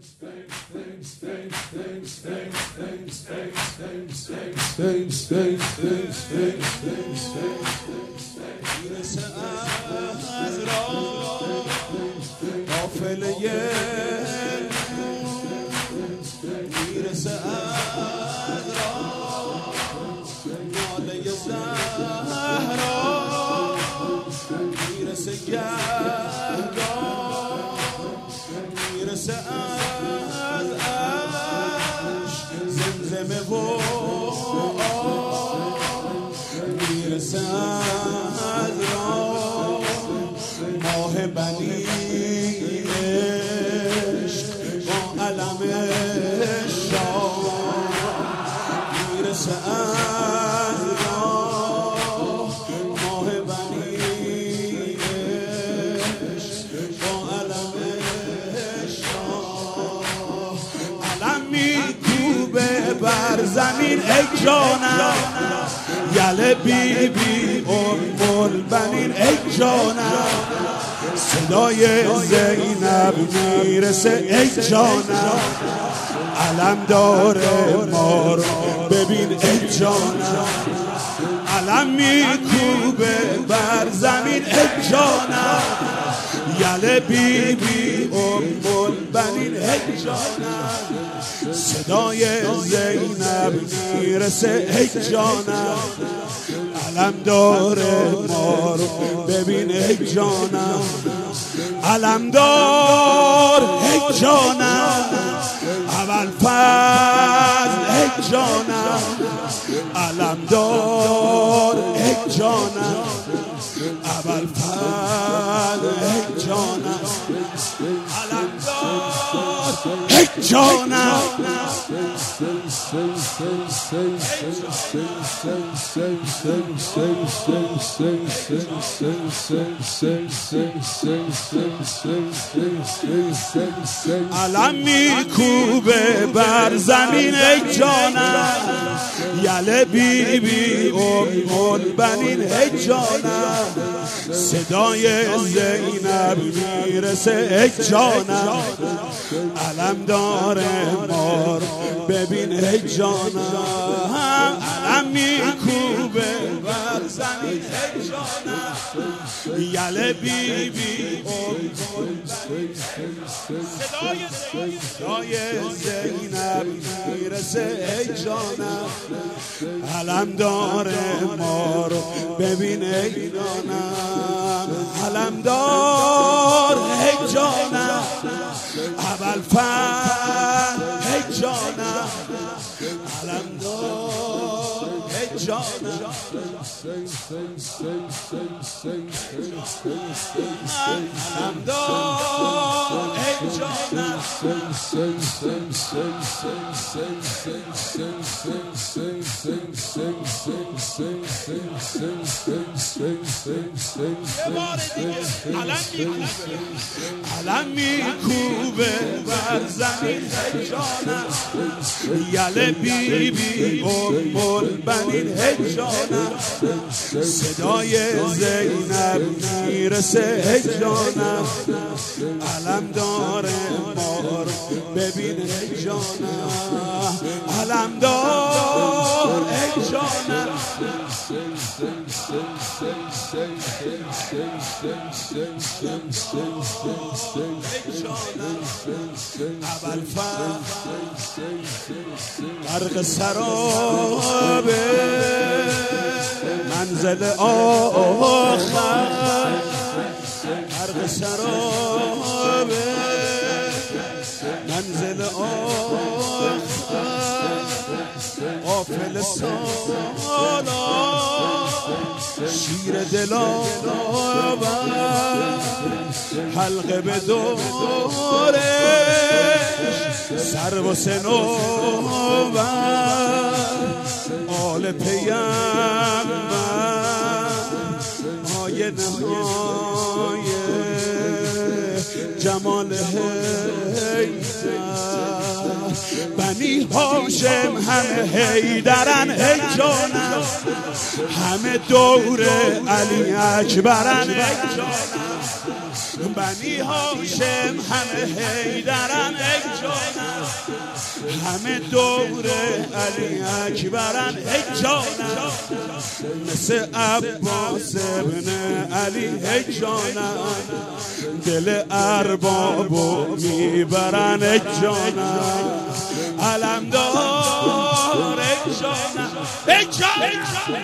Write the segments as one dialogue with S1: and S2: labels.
S1: از راه قافله میرسه از راه ناله زهرا میرسه گهگاه میرسه از عشق زمزمه و میرسه از راه ماه بنی عشق با علم شاه میرسه از راه ماه بنی عشق با علم شاه علم میکوبه بر زمین ای جانم یله بی بی ام البنین ای جانم صدای زینب میرسه ای جانم علم داره ما رو ببین ای جانم علم میکوبه بر زمین ای جانم یله بی بی ام البنین ای جانم صدای زینب میرسه ای جانم علم داره ما رو ببین ای جانم علم دار ای جانم اول فضل ای جانم علم دار ای جانم اول فضل ای جانم علم دار ای جانم علم میکوبه بر زمین ای جانم یله بی بی ام البنین ای جانم صدای زینب میرسه ای جانم علم داره ما رو ببین ای جانم علم میکوبه بر زمین ای جانم یله بی بی صدای زینب میرسه ای جانم علم داره ما رو ببین ای جانم علم دار ای جانم اول فن ای جانم علم دار ای جانم علم دار ای جانم علم میکوبه بر زمین ای جانم یله بی بی ام البنین ای جانم صدای زینب میرسه ای جانم علم داره ما رو ببین ای جانم علم دار ای جانم اول غرق سراب منزل آخر غرق سراب منزل آخر غافل سالا شیر دلاور حلقه به دورش سر و سنوبر آل پیغمبر های نهای جمال حیدر بنی هاشم همه حیدرن ای جانم همه دور علی اکبرن ای جانم بنی هاشم همه حیدرن ای جانم همه دور علی اکبرن ای جانم، مثل عباس ابن علی ای جانم، دل اربابو میبرن ای جانم، علمدار ای جانم ای جانم.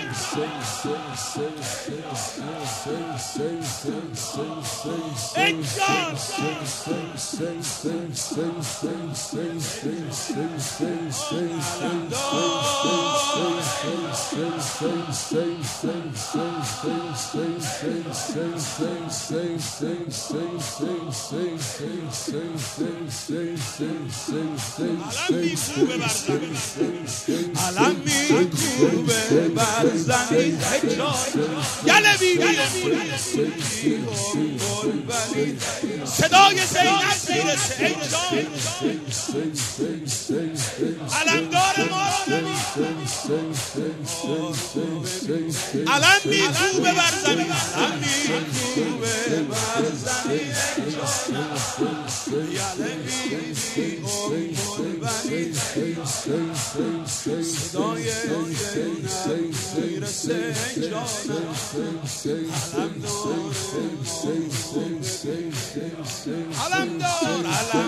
S1: ای جان علم میکوبه بر زمین ای جان، گله بیبی صدای زینب میرسه ای جان، علمدار ما علم میکوبه بر زمین، علم میکوبه بر زمین ای جان، گله بیبی صدای زینب میرسه ای جان، علمدار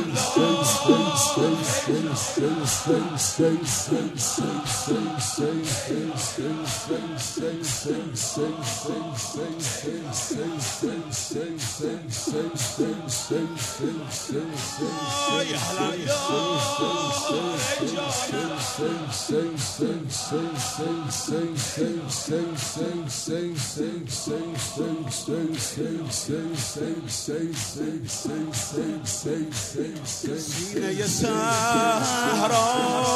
S1: سینه صحرا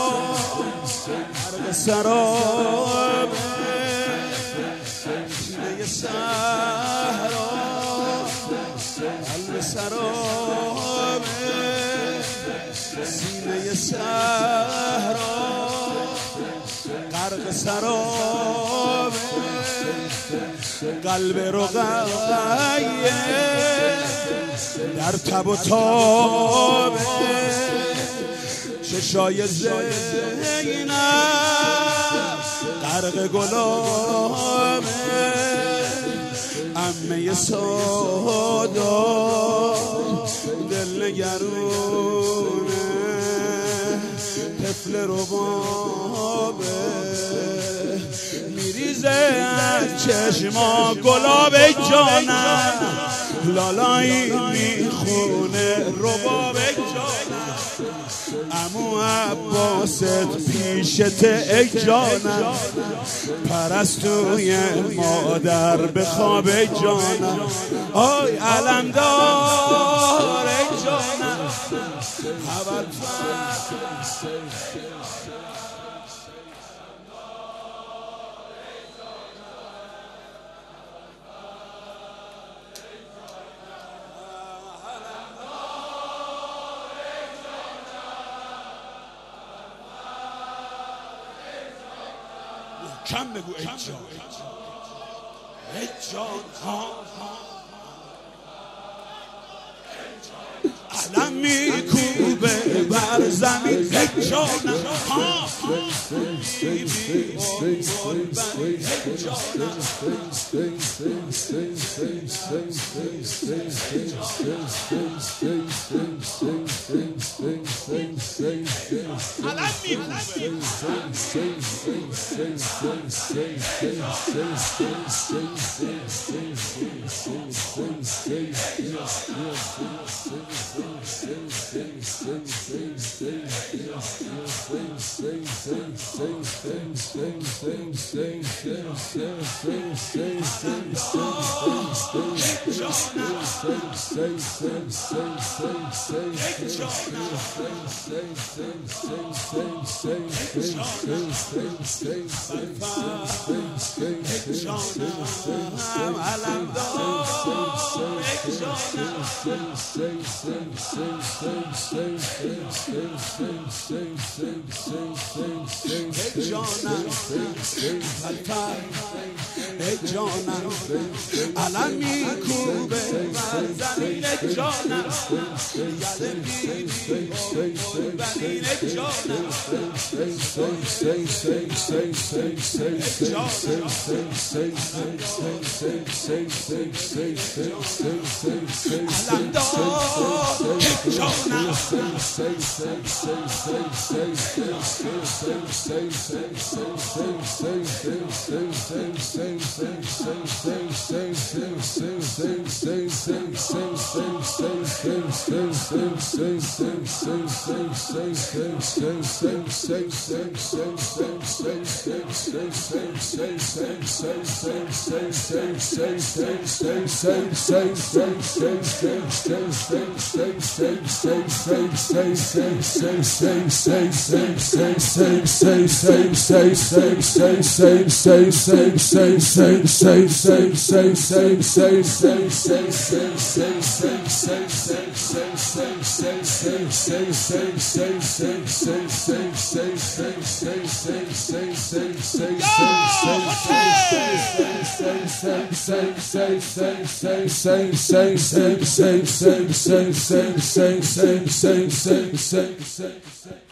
S1: غرق سراب، سینه صحرا قلب سراب، سینه صحرا غرق سراب، قلب رقیه در تب و تاب، چشای زینب غرق گلاب، عمه سادات دل نگرونه، طفل ربابه میریزه از چشما گلاب جانم، لالایی میخونه رباب جانم، عمو عباست پیشت ای جانم، پرستوی مادر به خواب ای جانم، آی علمدار ای جانم، کم بگو ای جان ای جان، علم میکوبه بر زمین ای جان، علمدار Same.